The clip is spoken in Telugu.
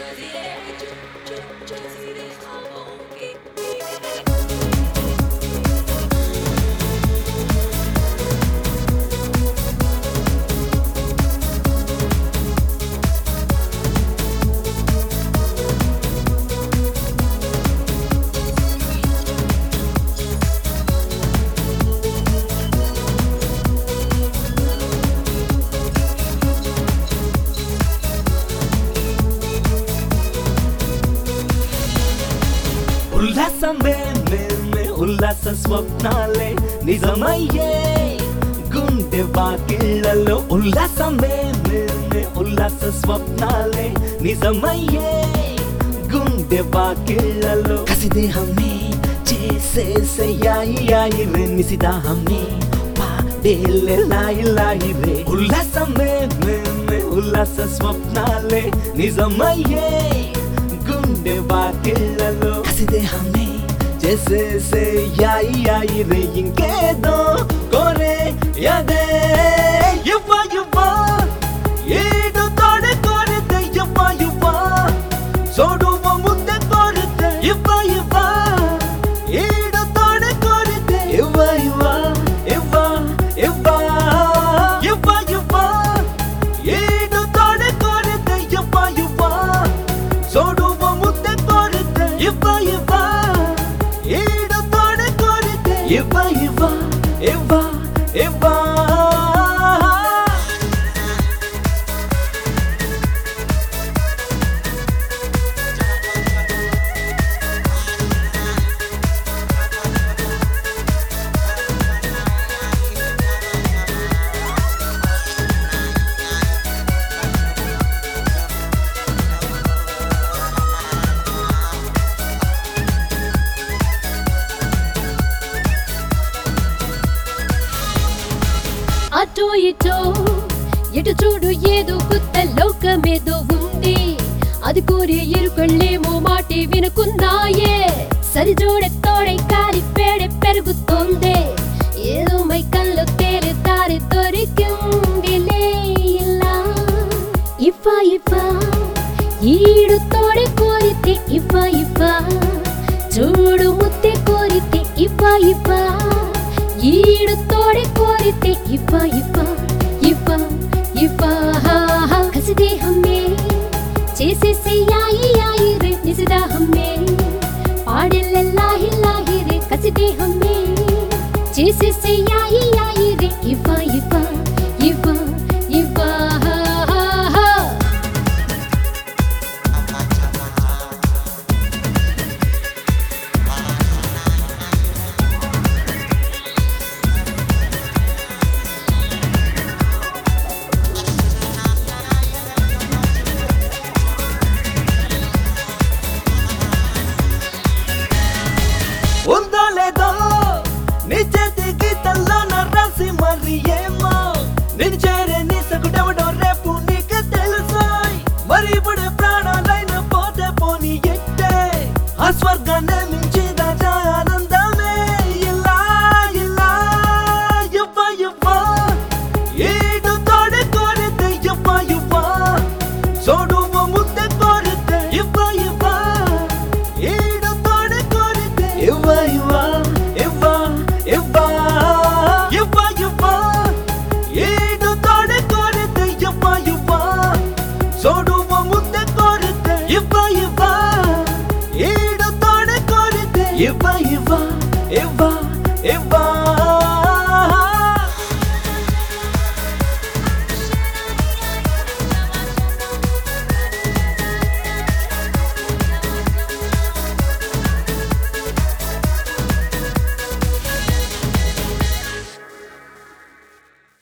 ఉల్లాసమే మేమే ఉల్లాస స్వప్నాలే నిజమయ్యే గుండె వాకిళ్ళలో ఉల్లాసమే మేమే ఉల్లాస స్వప్నాలే నిజమయ్యే గుండె వాకిళ్ళలో కసిదే హమే చేసే యాయి యాయి రే నిసిదా హమే పాడేలే లాయి లాయి రే ఉల్లాసమే మేమే ఉల్లాస స్వప్నాలే నిజమయ్యే గుండె వాకిళ్ళలో కసిదే హమే చేసే యాయి యాయి రే ఇంకేదో కోరే యాదే యువ్వా యువ్వా ఏడు తోడే కోరితే యువ్వా యువ్వా సోడువ ముద్ದೆ కోరితే యువ్వా యువ్వా ఏడు తోడే కోరితే యువ్వా యువ్వా యువ్వా యువ్వా యువ్వా యువ్వా ఏడు తోడే కోరితే యువ్వా యువ్వా సోడువ ముద్ದೆ కోరితే యువ్వా యువ్వా ఏడు తోడే కోరితే యువ్వా యువ్వా యువ్వా యువ్వా అటో ఇటో ఎటు చూడు ఏదో కొత్త లోకమేదో ఉంది అది కోరి ఎరుకళ్ళేమో మాటే వినుకున్నాయే సరిజోడే తోడే కాలి పేడే పెరుగుతోంది ఏదో మైకల్లో తేలే దారి దొరికిందిలే ఇలా ఇఫా ఇఫా ఈడు తోడే కోరితే ఇఫా ఇఫా చూడు ముత్తే కోరితే ఇఫా ఇఫా ఈడు తోడే కోరితే ఇఫా ఇఫా ఇఫా ఇఫా కసిదే హమే చేసేసే యాయి యాయి రే నిసిదా హమే పాడెల్లే లాహి లాహి రే కసిదే హమే చేసేసే యాయి యాయి రే ఇఫా ఇఫా ఇఫా ఇఫా ఉందో లేదో నీ చేతి గీతల్లోన రాసి మరి ఏమో నేను చేరే నీ సకుడెవడో రేపు నీకు తెలుసోయ్ మరి ఇప్పుడు ప్రాణాలైన పోతే పోనీ ఎట్టే ఆ స్వర్గాన్ని మించి దాచా ఆనందమే ఇలా ఇలా యువ్వా యువ్వా ఏడు తోడే కోరితే యువ్వా యువ్వా సోడువ ముద్దే కోరితే యువ్వా యువ్వా ఏడు తోడే కోరితే యువ్వా యువ్వా యువ్వా యువ్వా యువ్వా యువ్వా ఏడు తోడే కోరితే యువ్వా యువ్వా సోడువ ముద్దే కోరితే యువ్వా యువ్వా ఏడు తోడే కోరితే యువ్వా